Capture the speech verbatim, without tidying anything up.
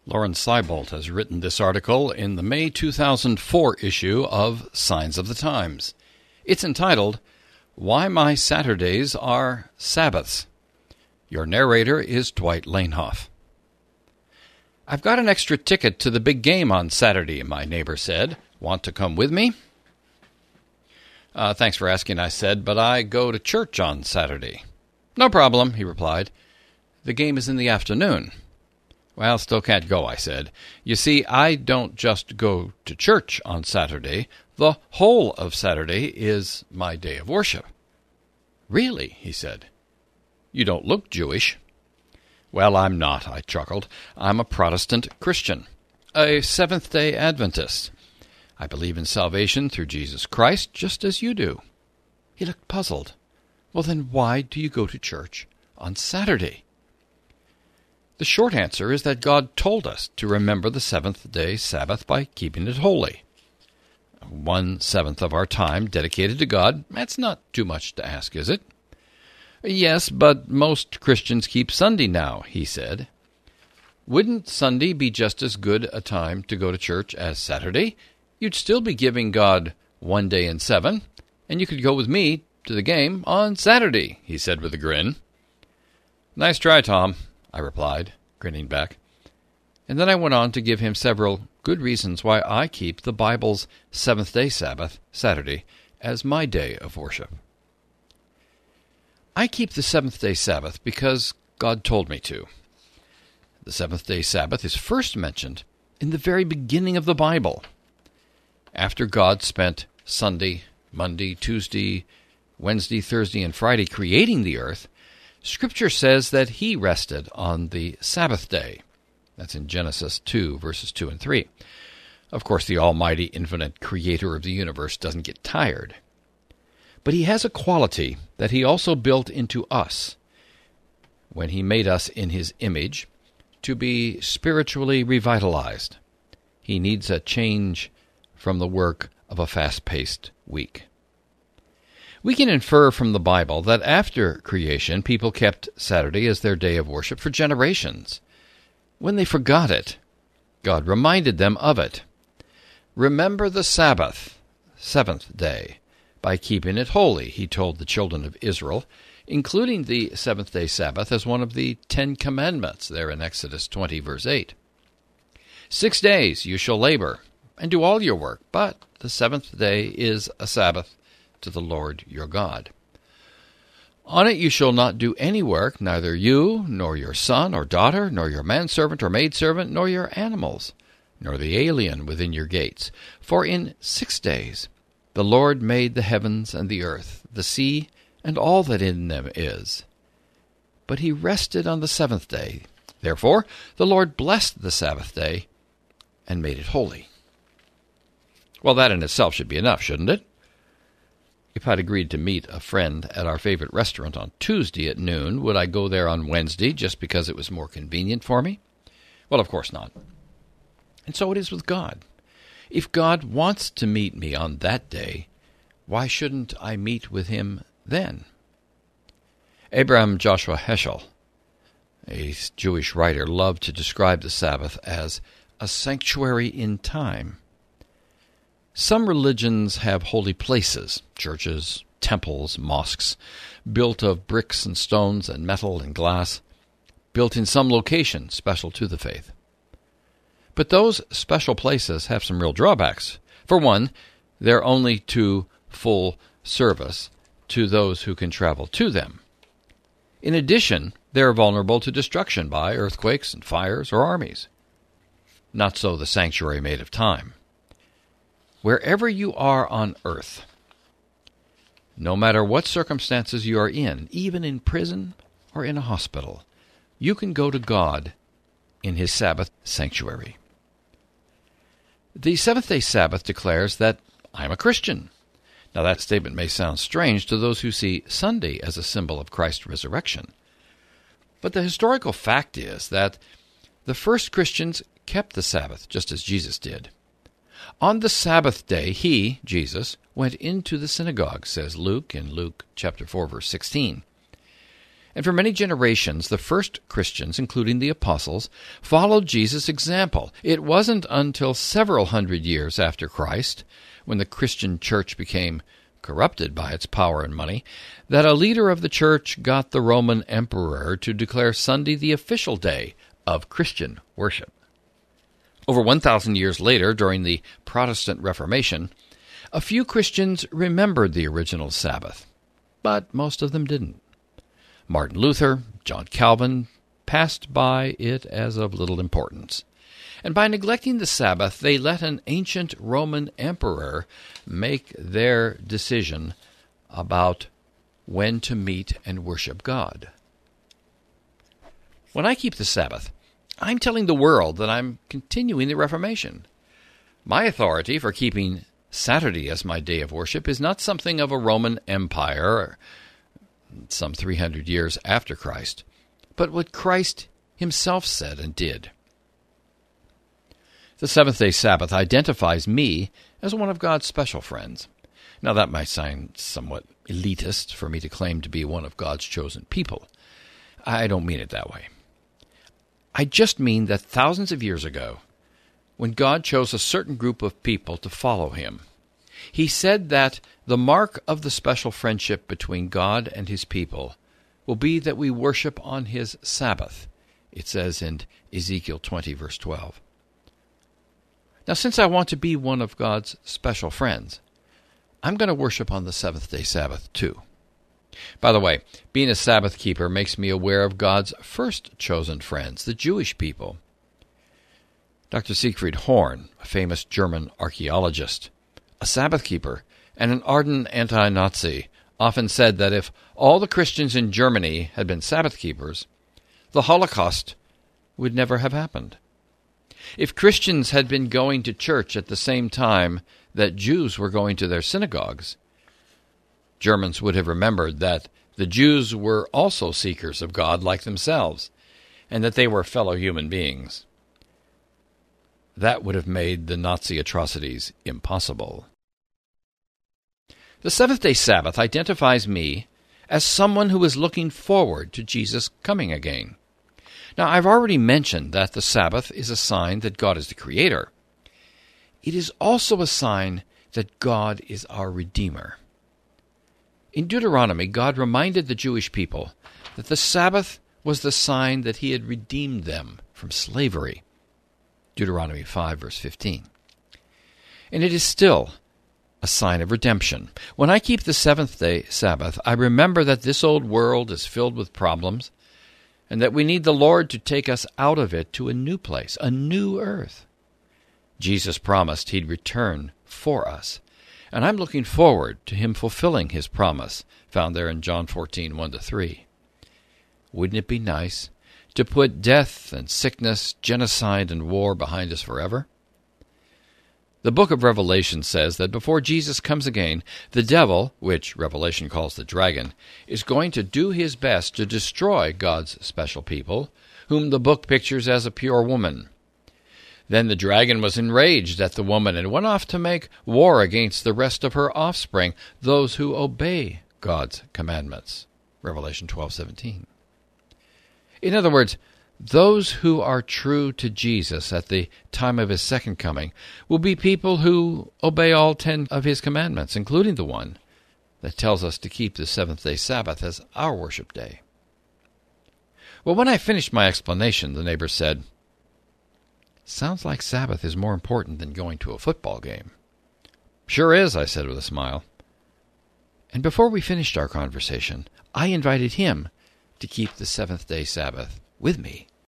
Lauren Seibold has written this article in the May two thousand four issue of Signs of the Times. It's entitled, Why My Saturdays Are Sabbaths. Your narrator is Dwight Lanehoff. I've got an extra ticket to the big game on Saturday, my neighbor said. Want to come with me? Uh, thanks for asking, I said, but I go to church on Saturday. No problem, he replied. The game is in the afternoon. Well, still can't go, I said. You see, I don't just go to church on Saturday. The whole of Saturday is my day of worship. Really, he said. You don't look Jewish. Well, I'm not, I chuckled. I'm a Protestant Christian, a Seventh-day Adventist. I believe in salvation through Jesus Christ, just as you do. He looked puzzled. Well, then why do you go to church on Saturday? The short answer is that God told us to remember the seventh-day Sabbath by keeping it holy. One-seventh of our time dedicated to God, that's not too much to ask, is it? Yes, but most Christians keep Sunday now, he said. Wouldn't Sunday be just as good a time to go to church as Saturday? You'd still be giving God one day in seven, and you could go with me to the game on Saturday, he said with a grin. Nice try, Tom, I replied, grinning back. And then I went on to give him several good reasons why I keep the Bible's seventh-day Sabbath, Saturday, as my day of worship. I keep the seventh-day Sabbath because God told me to. The seventh-day Sabbath is first mentioned in the very beginning of the Bible. After God spent Sunday, Monday, Tuesday, Wednesday, Thursday, and Friday creating the earth, Scripture says that he rested on the Sabbath day. That's in Genesis two, verses two and three. Of course, the almighty, infinite creator of the universe doesn't get tired. But he has a quality that he also built into us when he made us in his image to be spiritually revitalized. He needs a change from the work of a fast-paced week. We can infer from the Bible that after creation, people kept Saturday as their day of worship for generations. When they forgot it, God reminded them of it. Remember the Sabbath, seventh day, by keeping it holy, he told the children of Israel, including the seventh-day Sabbath as one of the Ten Commandments there in Exodus twenty, verse eight. Six days you shall labor and do all your work, but the seventh day is a Sabbath to the Lord your God. On it you shall not do any work, neither you, nor your son or daughter, nor your manservant or maidservant, nor your animals, nor the alien within your gates. For in six days the Lord made the heavens and the earth, the sea, and all that in them is. But he rested on the seventh day. Therefore the Lord blessed the Sabbath day and made it holy. Well, that in itself should be enough, shouldn't it? If I'd agreed to meet a friend at our favorite restaurant on Tuesday at noon, would I go there on Wednesday just because it was more convenient for me? Well, of course not. And so it is with God. If God wants to meet me on that day, why shouldn't I meet with him then? Abraham Joshua Heschel, a Jewish writer, loved to describe the Sabbath as a sanctuary in time. Some religions have holy places, churches, temples, mosques, built of bricks and stones and metal and glass, built in some location special to the faith. But those special places have some real drawbacks. For one, they're only to full service to those who can travel to them. In addition, they're vulnerable to destruction by earthquakes and fires or armies. Not so the sanctuary made of time. Wherever you are on earth, no matter what circumstances you are in, even in prison or in a hospital, you can go to God in his Sabbath sanctuary. The seventh-day Sabbath declares that I'm a Christian. Now that statement may sound strange to those who see Sunday as a symbol of Christ's resurrection. But the historical fact is that the first Christians kept the Sabbath just as Jesus did. On the Sabbath day, he, Jesus, went into the synagogue, says Luke in Luke chapter four, verse sixteen. And for many generations, the first Christians, including the apostles, followed Jesus' example. It wasn't until several hundred years after Christ, when the Christian church became corrupted by its power and money, that a leader of the church got the Roman emperor to declare Sunday the official day of Christian worship. Over one thousand years later, during the Protestant Reformation, a few Christians remembered the original Sabbath, but most of them didn't. Martin Luther, John Calvin passed by it as of little importance. And by neglecting the Sabbath, they let an ancient Roman emperor make their decision about when to meet and worship God. When I keep the Sabbath, I'm telling the world that I'm continuing the Reformation. My authority for keeping Saturday as my day of worship is not something of a Roman Empire some three hundred years after Christ, but what Christ himself said and did. The seventh-day Sabbath identifies me as one of God's special friends. Now, that might sound somewhat elitist for me to claim to be one of God's chosen people. I don't mean it that way. I just mean that thousands of years ago, when God chose a certain group of people to follow him, he said that the mark of the special friendship between God and his people will be that we worship on his Sabbath. It says in Ezekiel twenty, verse twelve. Now, since I want to be one of God's special friends, I'm going to worship on the seventh-day Sabbath too. By the way, being a Sabbath keeper makes me aware of God's first chosen friends, the Jewish people. Doctor Siegfried Horn, a famous German archaeologist, a Sabbath keeper, and an ardent anti-Nazi, often said that if all the Christians in Germany had been Sabbath keepers, the Holocaust would never have happened. If Christians had been going to church at the same time that Jews were going to their synagogues, Germans would have remembered that the Jews were also seekers of God like themselves, and that they were fellow human beings. That would have made the Nazi atrocities impossible. The seventh-day Sabbath identifies me as someone who is looking forward to Jesus coming again. Now, I've already mentioned that the Sabbath is a sign that God is the Creator. It is also a sign that God is our Redeemer. In Deuteronomy, God reminded the Jewish people that the Sabbath was the sign that he had redeemed them from slavery. Deuteronomy five, verse fifteen. And it is still a sign of redemption. When I keep the seventh-day Sabbath, I remember that this old world is filled with problems, and that we need the Lord to take us out of it to a new place, a new earth. Jesus promised he'd return for us, and I'm looking forward to him fulfilling his promise, found there in John fourteen, one to three. Wouldn't it be nice to put death and sickness, genocide and war behind us forever? The book of Revelation says that before Jesus comes again, the devil, which Revelation calls the dragon, is going to do his best to destroy God's special people, whom the book pictures as a pure woman. Then the dragon was enraged at the woman and went off to make war against the rest of her offspring, those who obey God's commandments. Revelation twelve seventeen. In other words, those who are true to Jesus at the time of his second coming will be people who obey all ten of his commandments, including the one that tells us to keep the seventh-day Sabbath as our worship day. Well, when I finished my explanation, the neighbor said, "Sounds like Sabbath is more important than going to a football game." "Sure is," I said with a smile. And before we finished our conversation, I invited him to keep the seventh-day Sabbath with me.